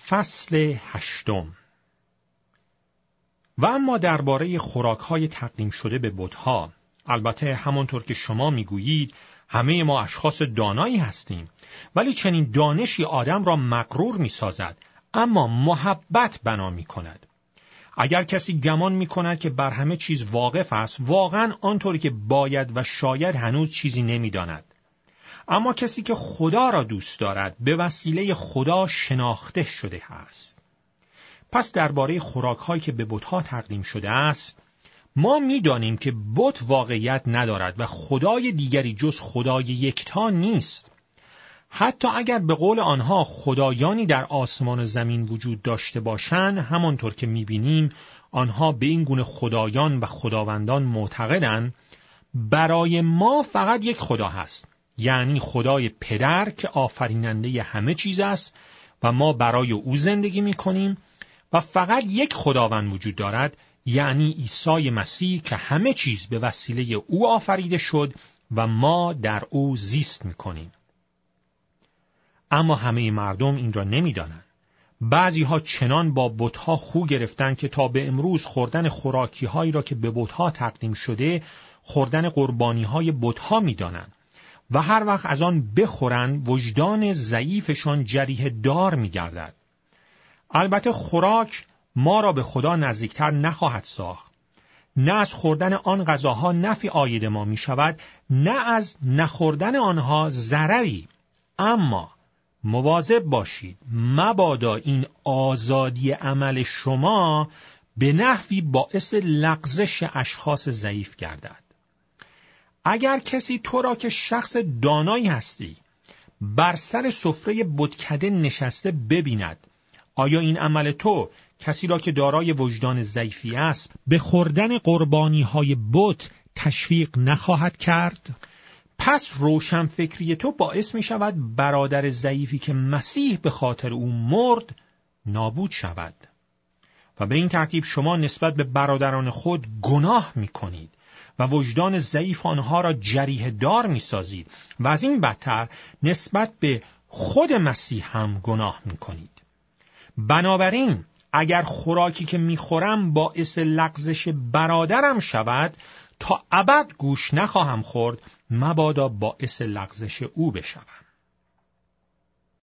فصل 8. و اما درباره خوراک‌های تقدیم شده به بت‌ها، البته همانطور که شما می‌گویید همه ما اشخاص دانایی هستیم، ولی چنین دانشی آدم را مغرور می‌سازد، اما محبت بنا می‌کند. اگر کسی گمان می‌کند که بر همه چیز واقف است، واقعاً آنطوری که باید و شاید هنوز چیزی نمی‌داند. اما کسی که خدا را دوست دارد به وسیله خدا شناخته شده است. پس درباره خوراک‌هایی که به بت‌ها تقدیم شده است، ما می‌دانیم که بت واقعیت ندارد و خدای دیگری جز خدای یکتا نیست. حتی اگر به قول آنها خدایانی در آسمان و زمین وجود داشته باشند، همانطور که می‌بینیم آنها به این گونه خدایان و خداوندان معتقدند، برای ما فقط یک خدا هست، یعنی خدای پدر که آفریننده همه چیز است و ما برای او زندگی می‌کنیم، و فقط یک خداوند وجود دارد، یعنی عیسی مسیح که همه چیز به وسیله او آفریده شد و ما در او زیست می‌کنیم. اما همه مردم این را نمی‌دانند. بعضی‌ها چنان با بت‌ها خو گرفتند که تا به امروز خوردن خوراکی‌هایی را که به بت‌ها تقدیم شده، خوردن قربانی‌های بت‌ها می‌دانند و هر وقت از آن بخورند وجدان ضعیفشان جریحه دار می‌گردد. البته خوراک ما را به خدا نزدیکتر نخواهد ساخت. نه از خوردن آن غذاها نفعی عاید ما می شود، نه از نخوردن آنها ضرری. اما مواظب باشید مبادا این آزادی عمل شما به نحوی باعث لغزش اشخاص ضعیف گردد. اگر کسی تو را که شخص دانایی هستی بر سر سفره بتکده نشسته ببیند، آیا این عمل تو کسی را که دارای وجدان ضعیفی است به خوردن قربانی‌های بت تشویق نخواهد کرد؟ پس روشنفکری تو باعث می شود برادر ضعیفی که مسیح به خاطر او مرد نابود شود. و به این ترتیب شما نسبت به برادران خود گناه می کنید و وجدان ضعیف آنها را جریحه دار می سازید و از این بدتر نسبت به خود مسیح هم گناه می کنید. بنابراین اگر خوراکی که میخورم باعث لغزش برادرم شود، تا ابد گوش نخواهم خورد، مبادا باعث لغزش او بشوم.